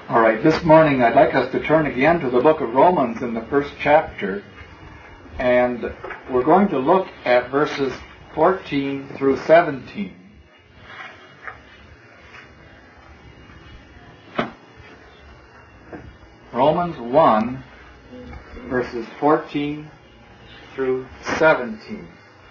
All right, this morning I'd like us to turn again to the book of Romans in the first chapter, and we're going to look at verses 14 through 17. Romans 1, verses 14 through 17.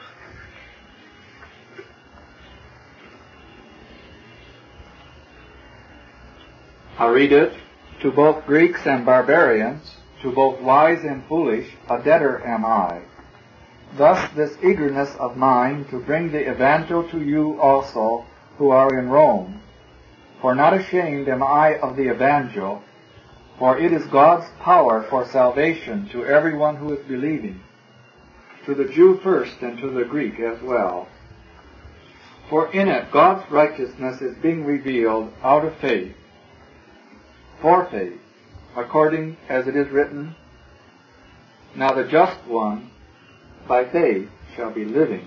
I read it. To both Greeks and barbarians, to both wise and foolish, a debtor am I. Thus this eagerness of mine to bring the evangel to you also who are in Rome. For not ashamed am I of the evangel, for it is God's power for salvation to everyone who is believing, to the Jew first and to the Greek as well. For in it God's righteousness is being revealed out of faith, for faith, according as it is written, now the just one by faith shall be living.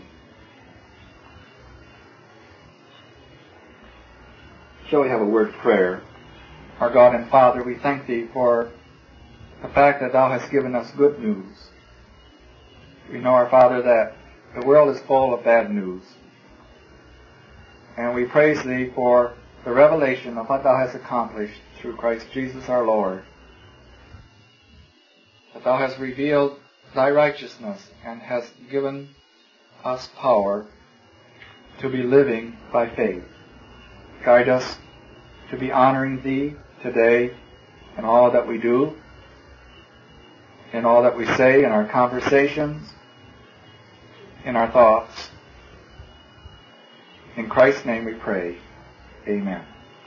Shall we have a word of prayer? Our God and Father, we thank Thee for the fact that Thou hast given us good news. We know, our Father, that the world is full of bad news. And we praise Thee for the revelation of what Thou hast accomplished through Christ Jesus our Lord. That Thou hast revealed Thy righteousness and hast given us power to be living by faith. Guide us to be honoring Thee today in all that we do, in all that we say, in our conversations, in our thoughts. In Christ's name we pray. Amen.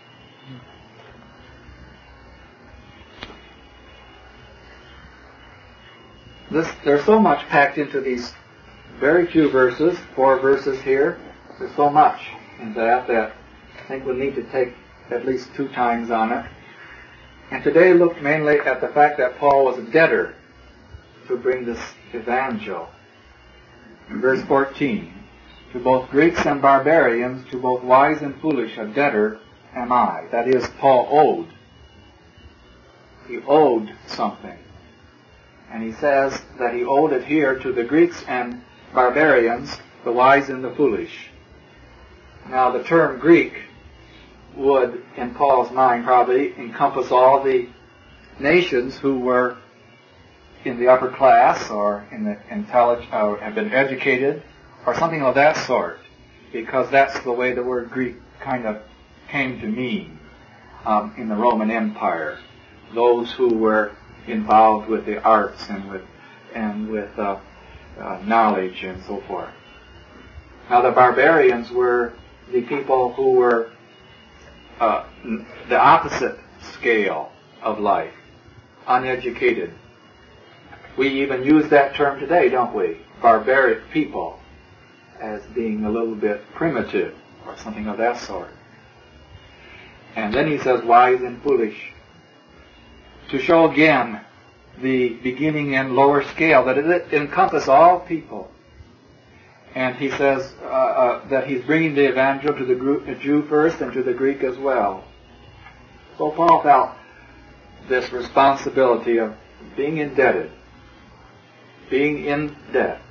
There's so much packed into these very few verses, 4 verses here. There's so much in that I think we'll need to take at least 2 times on it. And today look mainly at the fact that Paul was a debtor to bring this evangel. In verse 14, to both Greeks and barbarians, to both wise and foolish, a debtor am I. That is, Paul owed. He owed something. And he says that he owed it here to the Greeks and barbarians, the wise and the foolish. Now the term Greek would, in Paul's mind, probably encompass all the nations who were in the upper class or in the intelligent, or have been educated, or something of that sort, because that's the way the word Greek kind of came to mean in the Roman Empire. Those who were involved with the arts and with knowledge and so forth. Now the barbarians were the people who were the opposite scale of life, uneducated. We even use that term today, don't we? Barbaric people, as being a little bit primitive or something of that sort. And then he says wise and foolish, to show again the beginning and lower scale, that it encompasses all people. And he says that he's bringing the evangel to the Jew first and to the Greek as well. So Paul felt this responsibility of being indebted, being in debt.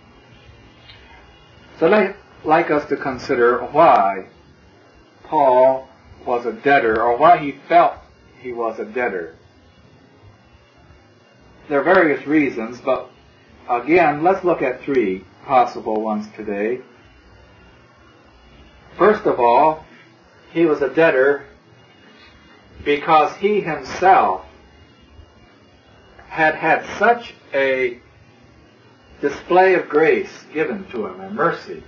So I'd like us to consider why Paul was a debtor, or why he felt he was a debtor. There are various reasons, but again, let's look at 3 possible ones today. First of all, he was a debtor because he himself had such a display of grace given to him and mercy.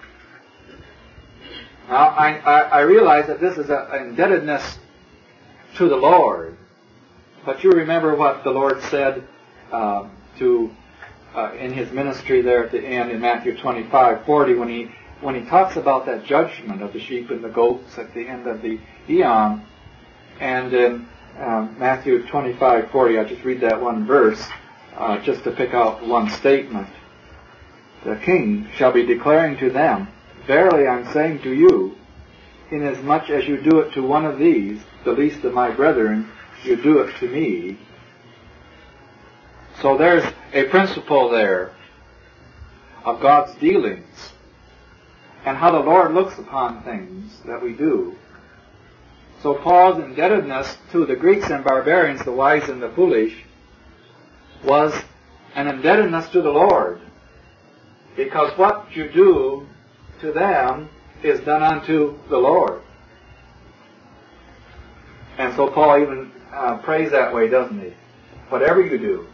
Now, I realize that this is an indebtedness to the Lord, but you remember what the Lord said in his ministry there at the end in Matthew 25:40, when he talks about that judgment of the sheep and the goats at the end of the eon. And in Matthew 25:40, I'll just read that one verse just to pick out one statement. The king shall be declaring to them, verily I'm saying to you, inasmuch as you do it to one of these, the least of my brethren, you do it to me. So there's a principle there of God's dealings and how the Lord looks upon things that we do. So Paul's indebtedness to the Greeks and barbarians, the wise and the foolish, was an indebtedness to the Lord. Because what you do to them is done unto the Lord. And so Paul even prays that way, doesn't he? Whatever you do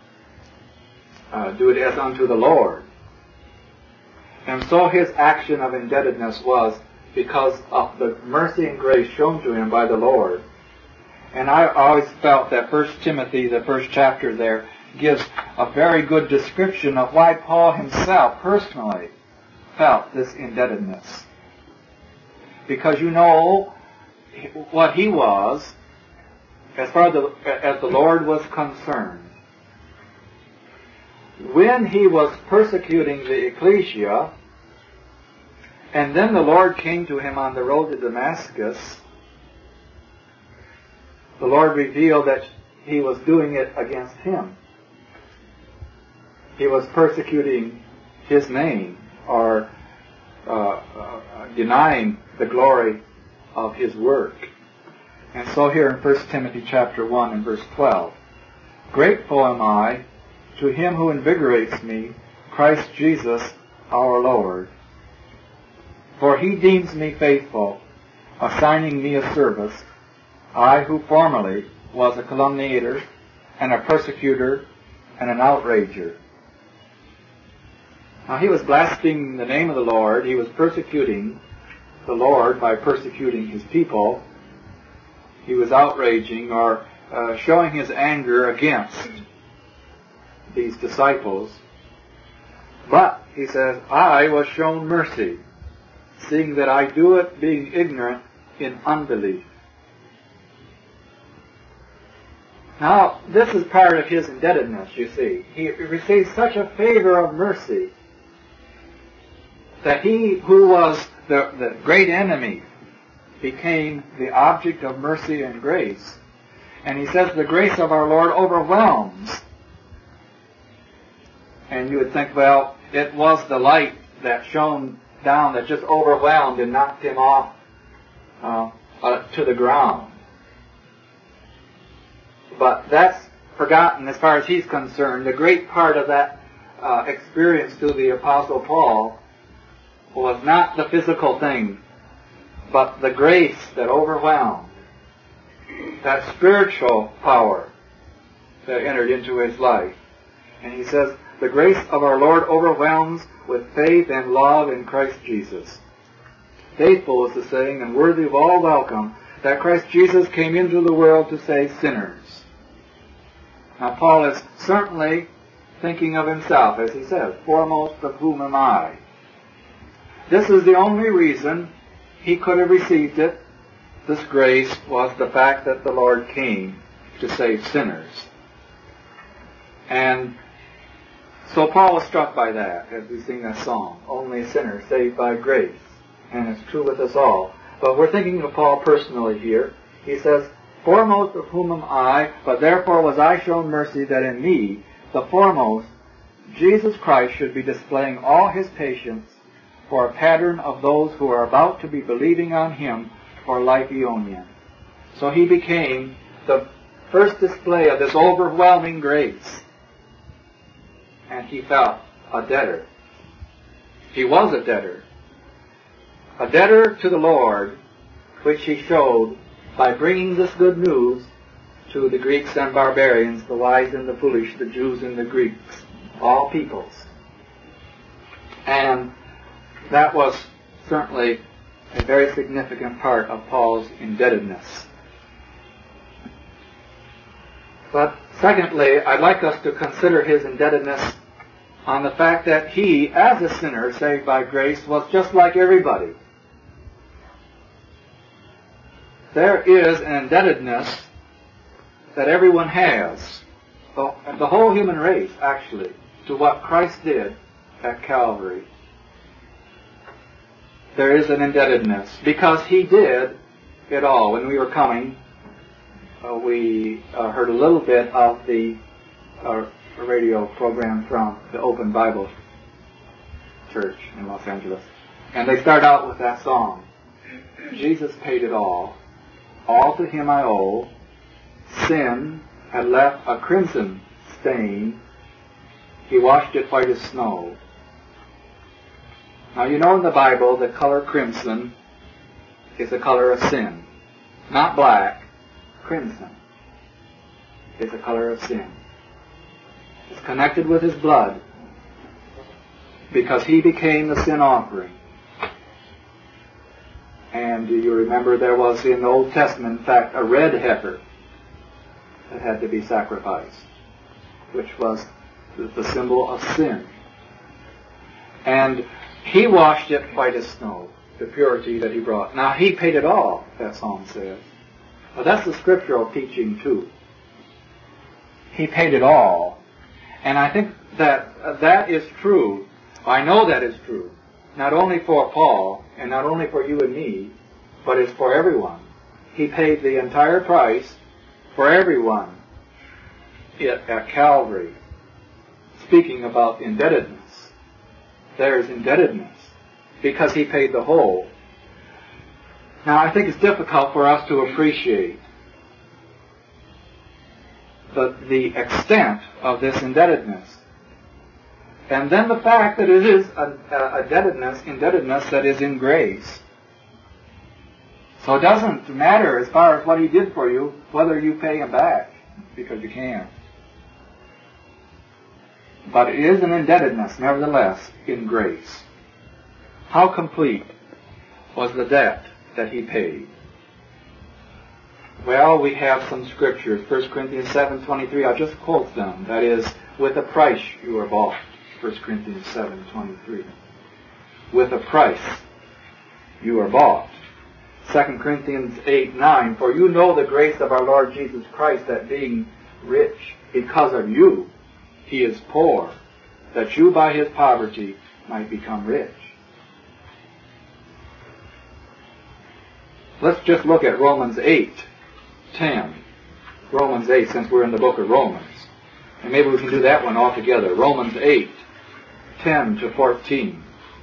it as unto the Lord. And so his action of indebtedness was because of the mercy and grace shown to him by the Lord. And I always felt that 1 Timothy, the first chapter there, gives a very good description of why Paul himself personally felt this indebtedness. Because you know what he was as far as the Lord was concerned. When he was persecuting the ecclesia, and then the Lord came to him on the road to Damascus, the Lord revealed that he was doing it against him. He was persecuting his name, or denying the glory of his work. And so here in 1 Timothy chapter 1 and verse 12, grateful am I to him who invigorates me, Christ Jesus our Lord. For he deems me faithful, assigning me a service, I who formerly was a calumniator and a persecutor and an outrager. Now he was blaspheming the name of the Lord. He was persecuting the Lord by persecuting his people. He was outraging or showing his anger against these disciples. But, he says, I was shown mercy, seeing that I do it being ignorant in unbelief. Now, this is part of his indebtedness, you see. He received such a favor of mercy that he who was the great enemy became the object of mercy and grace. And he says the grace of our Lord overwhelms. And you would think, well, it was the light that shone down that just overwhelmed and knocked him off to the ground. But that's forgotten as far as he's concerned. The great part of that experience to the Apostle Paul was not the physical thing, but the grace that overwhelmed, that spiritual power that entered into his life. And he says, the grace of our Lord overwhelms with faith and love in Christ Jesus. Faithful is the saying, and worthy of all welcome, that Christ Jesus came into the world to save sinners. Now Paul is certainly thinking of himself, as he says, foremost of whom am I. This is the only reason he could have received it. This grace was the fact that the Lord came to save sinners. And so Paul was struck by that, as we sing that song, only a sinner saved by grace. And it's true with us all. But we're thinking of Paul personally here. He says, foremost of whom am I, but therefore was I shown mercy that in me, the foremost, Jesus Christ should be displaying all his patience for a pattern of those who are about to be believing on him for life aeonian. So he became the first display of this overwhelming grace. And he felt a debtor. He was a debtor. A debtor to the Lord, which he showed by bringing this good news to the Greeks and barbarians, the wise and the foolish, the Jews and the Greeks, all peoples. And that was certainly a very significant part of Paul's indebtedness. But secondly, I'd like us to consider his indebtedness on the fact that he, as a sinner saved by grace, was just like everybody. There is an indebtedness that everyone has, the whole human race, actually, to what Christ did at Calvary. there is an indebtedness, because he did it all. When we were coming, we heard a little bit of the radio program from the Open Bible Church in Los Angeles. And they start out with that song. Jesus paid it all to him I owe. Sin had left a crimson stain. He washed it white as snow. Now you know in the Bible the color crimson is the color of sin. Not black. Crimson is the color of sin. It's connected with his blood because he became the sin offering. And do you remember there was in the Old Testament, in fact, a red heifer that had to be sacrificed, which was the symbol of sin. And he washed it white as snow, the purity that he brought. Now he paid it all, that psalm says. Well, that's the scriptural teaching too. He paid it all. And I think that that is true. I know that is true. Not only for Paul, and not only for you and me, but it's for everyone. He paid the entire price for everyone at Calvary. Speaking about indebtedness, there's indebtedness because he paid the whole. Now, I think it's difficult for us to appreciate the extent of this indebtedness. And then the fact that it is a indebtedness that is in grace. So it doesn't matter as far as what he did for you, whether you pay him back, because you can. But it is an indebtedness, nevertheless, in grace. How complete was the debt that he paid? Well, we have some scriptures. 1 Corinthians 7:23, I'll just quote them. That is, with a price you are bought. 1 Corinthians 7:23. With a price you are bought. 2 Corinthians 8:9, for you know the grace of our Lord Jesus Christ, that being rich because of you, he is poor, that you by his poverty might become rich. Let's just look at Romans 8:10. Romans 8, since we're in the book of Romans. And maybe we can do that one all together. Romans 8:10 to 14.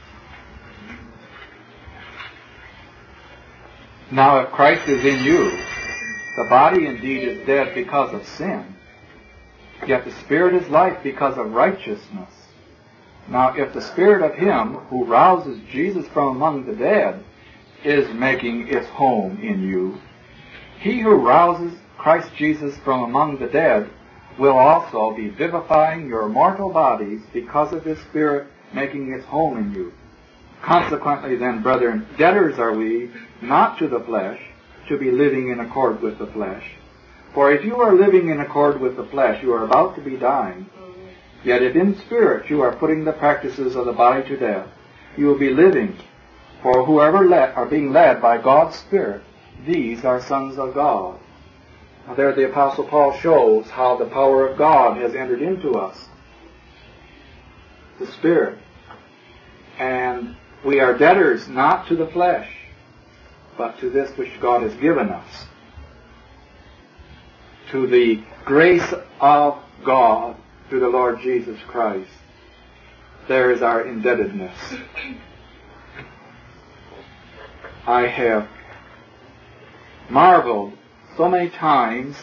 Now if Christ is in you, the body indeed is dead because of sin, yet the Spirit is life because of righteousness. Now if the Spirit of him who rouses Jesus from among the dead is making its home in you, he who rouses Christ Jesus from among the dead will also be vivifying your mortal bodies because of his Spirit making its home in you. Consequently then, brethren, debtors are we, not to the flesh, to be living in accord with the flesh. For if you are living in accord with the flesh, you are about to be dying. Yet if in spirit you are putting the practices of the body to death, you will be living. For whoever are being led by God's Spirit, these are sons of God. Now there the Apostle Paul shows how the power of God has entered into us. The Spirit. And we are debtors not to the flesh, but to this which God has given us. To the grace of God through the Lord Jesus Christ. There is our indebtedness. I have marveled so many times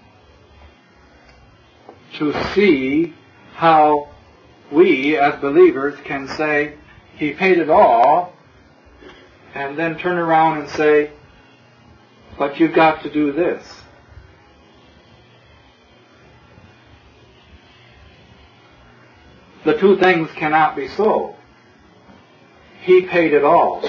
to see how we as believers can say, he paid it all, and then turn around and say, but you've got to do this. The two things cannot be so. He paid it all.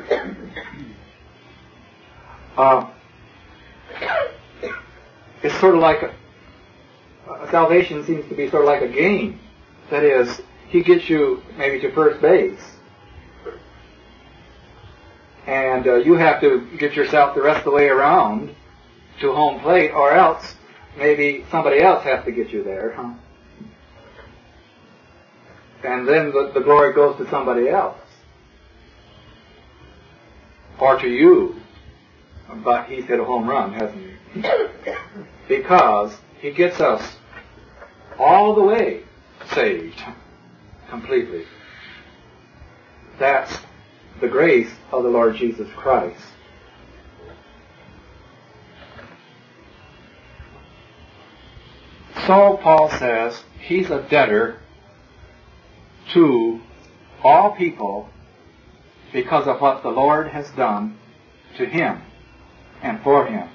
It's sort of like salvation seems to be sort of like a game. That is, he gets you maybe to first base. And you have to get yourself the rest of the way around to home plate, or else maybe somebody else has to get you there. Huh? And then the glory goes to somebody else. or to you, but he's hit a home run, hasn't he? Because he gets us all the way saved completely. That's the grace of the Lord Jesus Christ. So Paul says he's a debtor to all people because of what the Lord has done to him and for him.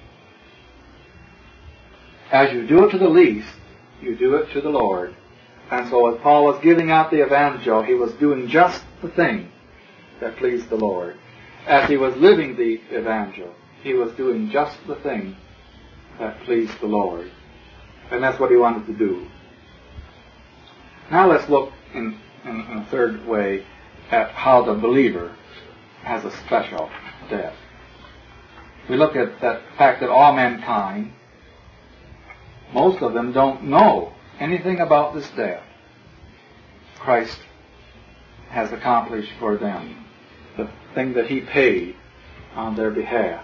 As you do it to the least, you do it to the Lord. And so as Paul was giving out the evangel, he was doing just the thing that pleased the Lord. As he was living the evangel, he was doing just the thing that pleased the Lord. And that's what he wanted to do. Now let's look in a third way at how the believer has a special debt. We look at that fact that all mankind, most of them don't know anything about this debt Christ has accomplished for them, the thing that he paid on their behalf.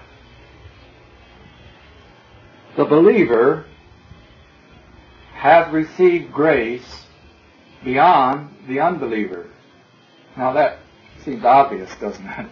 The believer has received grace beyond the unbeliever. Now that seems obvious, doesn't it?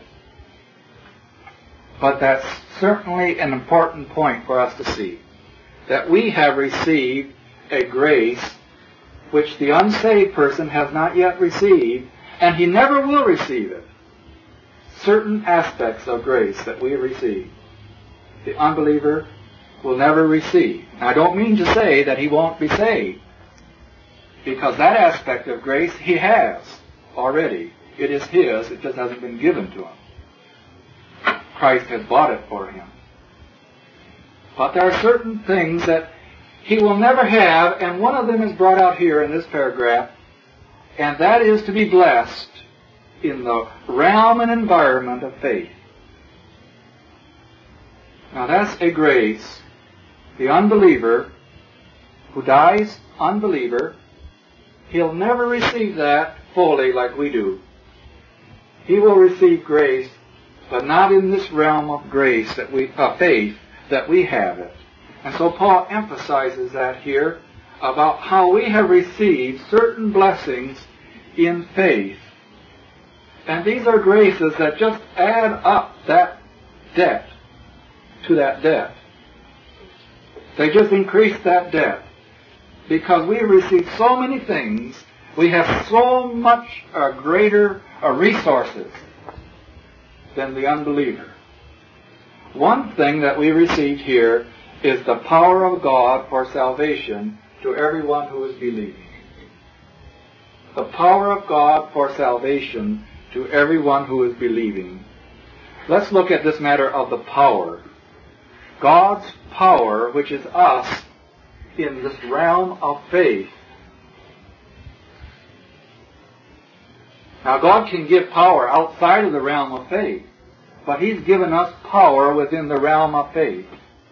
But that's certainly an important point for us to see, that we have received a grace which the unsaved person has not yet received, and he never will receive it. Certain aspects of grace that we receive, the unbeliever will never receive. Now, I don't mean to say that he won't be saved, because that aspect of grace he has already. It is his, it just hasn't been given to him. Christ has bought it for him. But there are certain things that he will never have, and one of them is brought out here in this paragraph, and that is to be blessed in the realm and environment of faith. Now that's a grace. The unbeliever who dies unbeliever, he'll never receive that fully like we do. He will receive grace, but not in this realm of grace that faith that we have it. And so Paul emphasizes that here about how we have received certain blessings in faith. And these are graces that just add up that debt to that debt. They just increase that debt. Because we have received so many things, we have so much greater resources than the unbeliever. One thing that we received here is the power of God for salvation to everyone who is believing. The power of God for salvation to everyone who is believing. Let's look at this matter of the power. God's power, which is us, in this realm of faith. Now God can give power outside of the realm of faith, but he's given us power within the realm of faith.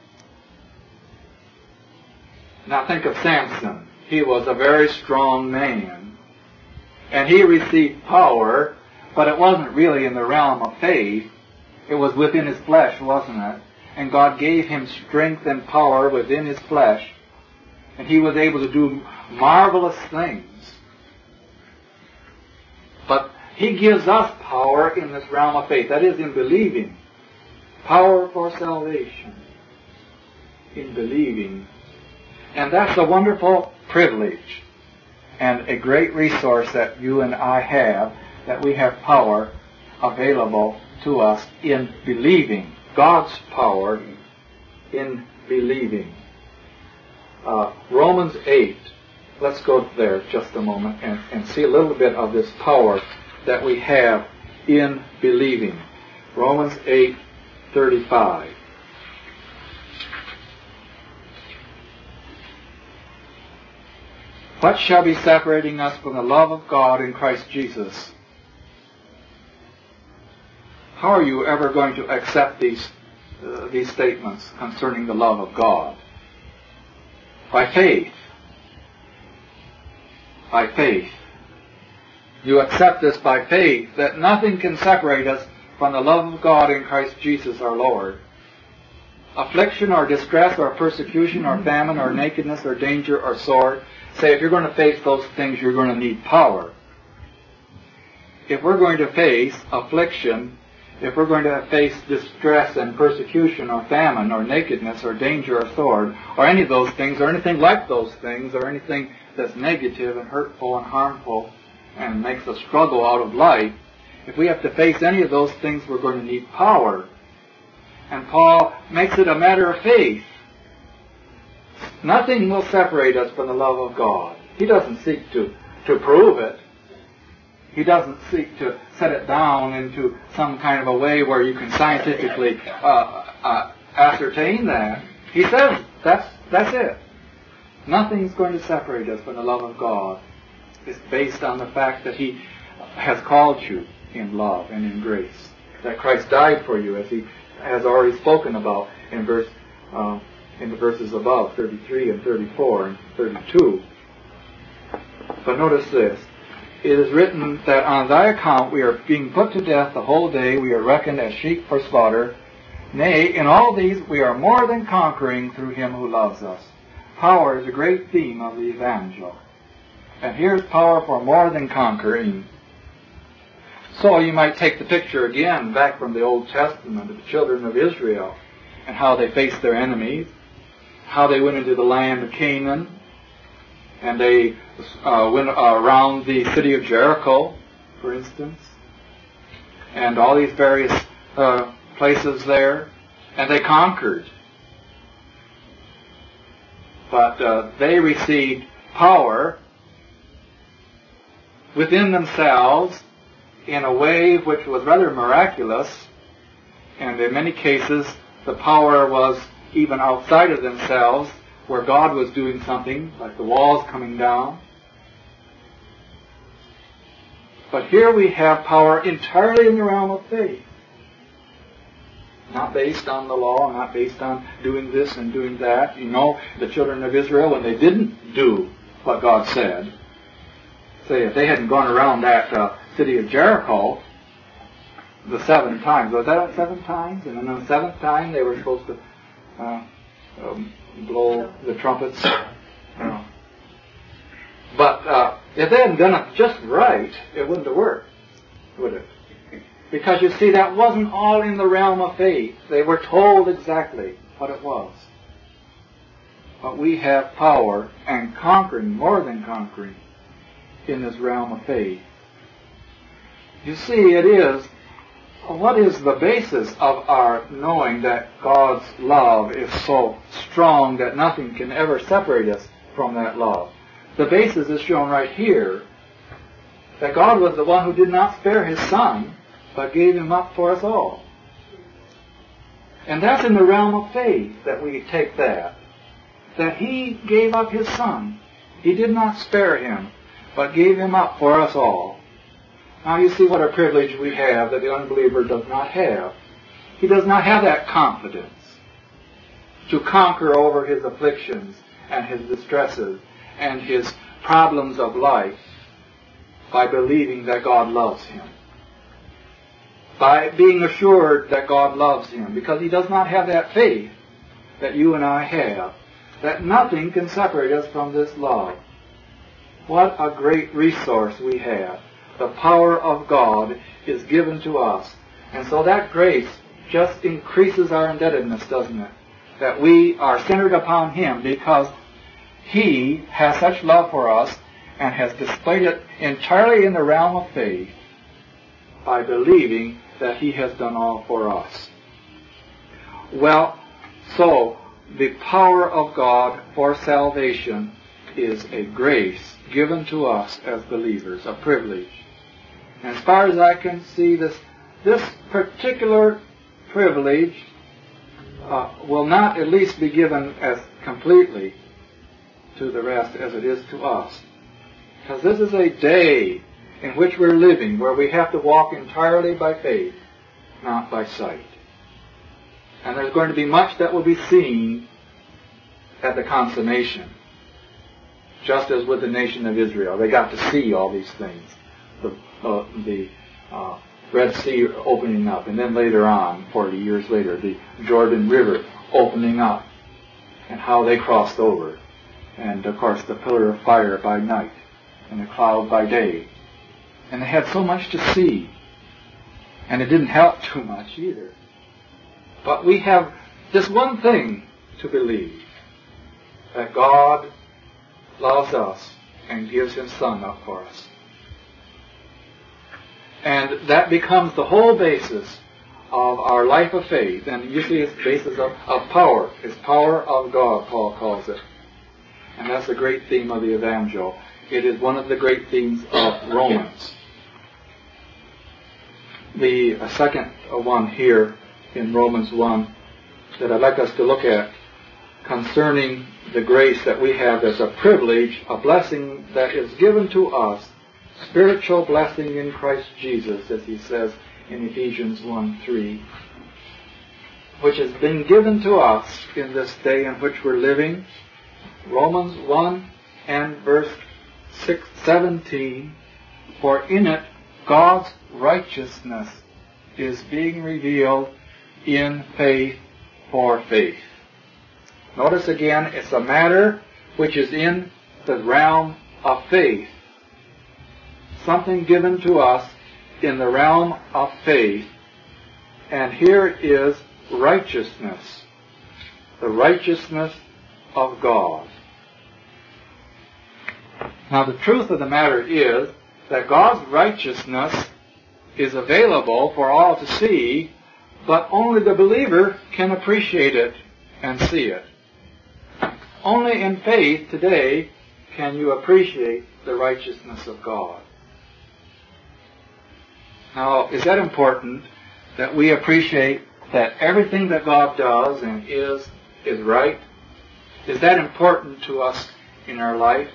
Now think of Samson. He was a very strong man, and he received power, but it wasn't really in the realm of faith. It was within his flesh, wasn't it? And God gave him strength and power within his flesh, and he was able to do marvelous things. But he gives us power in this realm of faith, that is in believing. Power for salvation in believing. And that's a wonderful privilege and a great resource that you and I have, that we have power available to us in believing. God's power in believing. Romans 8. Let's go there just a moment and see a little bit of this power that we have in believing. Romans 8:35. What shall be separating us from the love of God in Christ Jesus? How are you ever going to accept these statements concerning the love of God? By faith. By faith. You accept this by faith, that nothing can separate us from the love of God in Christ Jesus our Lord. Affliction or distress or persecution or famine or nakedness or danger or sword. Say, if you're going to face those things, you're going to need power. If we're going to face affliction, if we're going to face distress and persecution or famine or nakedness or danger or sword, or any of those things, or anything like those things, or anything that's negative and hurtful and harmful and makes a struggle out of life, if we have to face any of those things, we're going to need power. And Paul makes it a matter of faith. Nothing will separate us from the love of God. He doesn't seek to prove it. He doesn't seek to set it down into some kind of a way where you can scientifically ascertain that. He says that's it. Nothing's going to separate us from the love of God. It's based on the fact that He has called you in love and in grace. That Christ died for you, as He has already spoken about in the verses above, 33 and 34 and 32. But notice this. It is written that on thy account we are being put to death the whole day. We are reckoned as sheep for slaughter. Nay, in all these we are more than conquering through Him who loves us. Power is a great theme of the Evangel. And here's power for more than conquering. So you might take the picture again back from the Old Testament of the children of Israel and how they faced their enemies, how they went into the land of Canaan, and they went around the city of Jericho, for instance, and all these various places there, and they conquered. But they received power within themselves in a way which was rather miraculous, and in many cases the power was even outside of themselves, where God was doing something, like the walls coming down. But here we have power entirely in the realm of faith. Not based on the law, not based on doing this and doing that. You know, the children of Israel, when they didn't do what God said, say if they hadn't gone around that city of Jericho the 7 times, was that 7 times? And then on the 7th time they were supposed to blow the trumpets. But if they hadn't done it just right, it wouldn't have worked, would it? Because you see, that wasn't all in the realm of faith. They were told exactly what it was. But we have power and conquering, more than conquering, in this realm of faith. You see, it is, what is the basis of our knowing that God's love is so strong that nothing can ever separate us from that love? The basis is shown right here, that God was the one who did not spare His Son, but gave Him up for us all. And that's in the realm of faith that we take that He gave up His Son. He did not spare Him, but gave Him up for us all. Now you see what a privilege we have that the unbeliever does not have. He does not have that confidence to conquer over his afflictions and his distresses and his problems of life by believing that God loves him. By being assured that God loves him, because he does not have that faith that you and I have, that nothing can separate us from this love. What a great resource we have. The power of God is given to us. And so that grace just increases our indebtedness, doesn't it? That we are centered upon Him because He has such love for us and has displayed it entirely in the realm of faith by believing that He has done all for us. Well, so the power of God for salvation is a grace given to us as believers, a privilege. And as far as I can see, this particular privilege will not at least be given as completely to the rest as it is to us. Because this is a day in which we're living where we have to walk entirely by faith, not by sight. And there's going to be much that will be seen at the consummation. Just as with the nation of Israel. They got to see all these things. The Red Sea opening up, and then later on, 40 years later, the Jordan River opening up, and how they crossed over. And of course the pillar of fire by night, and the cloud by day. And they had so much to see, and it didn't help too much either. But we have this one thing to believe, that God loves us and gives His Son up for us. And that becomes the whole basis of our life of faith. And usually it's the basis of power. It's power of God, Paul calls it. And that's the great theme of the Evangel. It is one of the great themes of Romans. The second one here in Romans 1 that I'd like us to look at concerning the grace that we have as a privilege, a blessing that is given to us, spiritual blessing in Christ Jesus, as he says in Ephesians 1:3, which has been given to us in this day in which we're living. Romans 1 and verse 17, for in it God's righteousness is being revealed in faith for faith. Notice again, it's a matter which is in the realm of faith. Something given to us in the realm of faith. And here is righteousness. The righteousness of God. Now the truth of the matter is that God's righteousness is available for all to see, but only the believer can appreciate it and see it. Only in faith today can you appreciate the righteousness of God. Now, is that important that we appreciate that everything that God does and is right? Is that important to us in our life?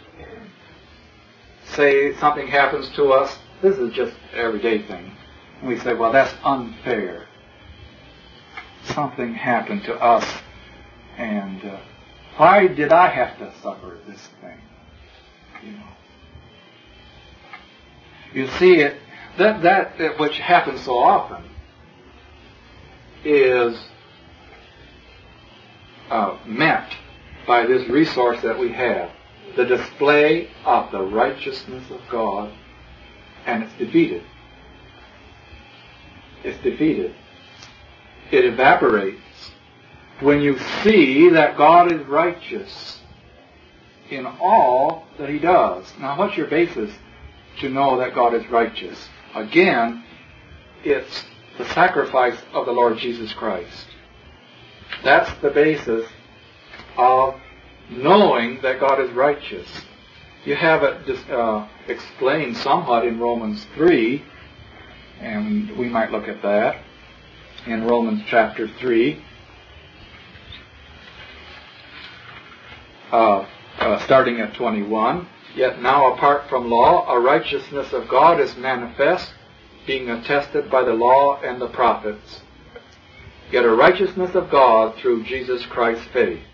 Say something happens to us, this is just an everyday thing, and we say, well, that's unfair. Something happened to us, and why did I have to suffer this thing? You see, it that which happens so often is meant by this resource that we have, the display of the righteousness of God, and it's defeated. It's defeated. It evaporates when you see that God is righteous in all that He does. Now, what's your basis to know that God is righteous? Again, it's the sacrifice of the Lord Jesus Christ. That's the basis of knowing that God is righteous. You have it just explained somewhat in Romans 3, and we might look at that in Romans chapter 3, starting at 21. Yet now, apart from law, a righteousness of God is manifest, being attested by the law and the prophets. Yet a righteousness of God through Jesus Christ's faith.